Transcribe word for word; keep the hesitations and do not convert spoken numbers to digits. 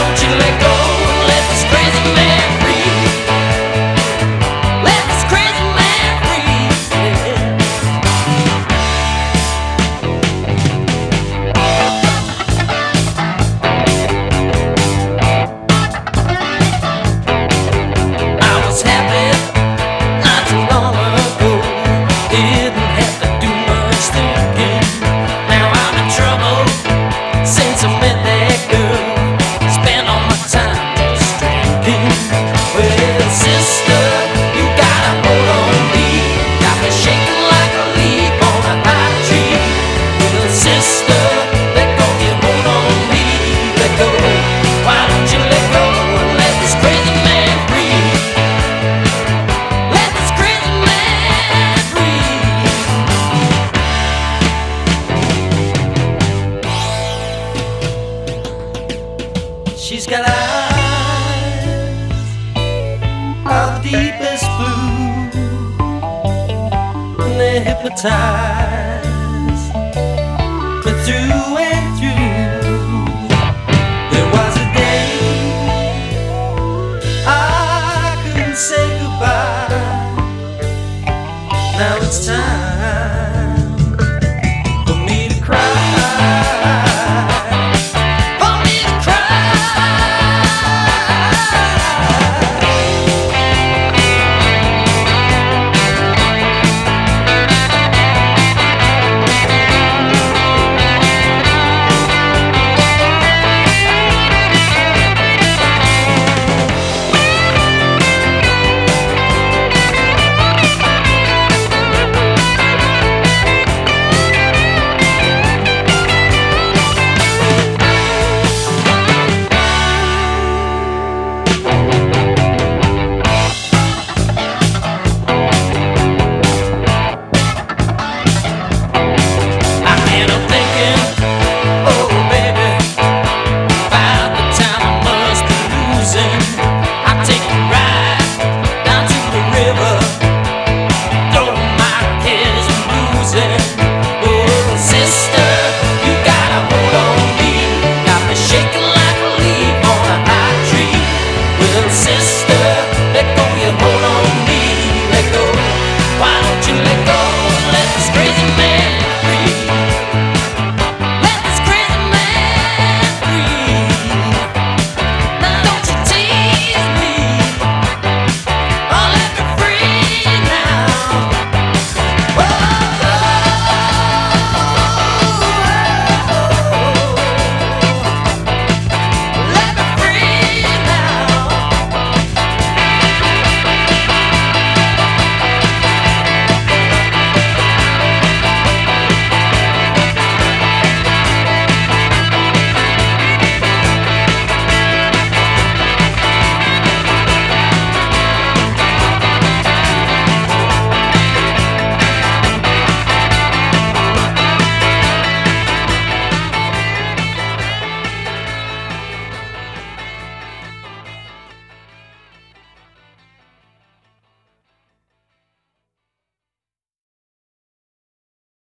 don't you let go and let this crazy man free? Let this crazy man free. Yeah. I was happy not too long ago. Didn't have to do much thinking. Now I'm in trouble since I met that girl. Spend all my time just drinking. Well, sister, you gotta hold on me. Got me shaking like a leaf on a high tree. Well, sister, let go, you hold on me. Let go. Why don't you let go and let this crazy man free? Let this crazy man free. She's got eyes of deepest blue, and they hypnotize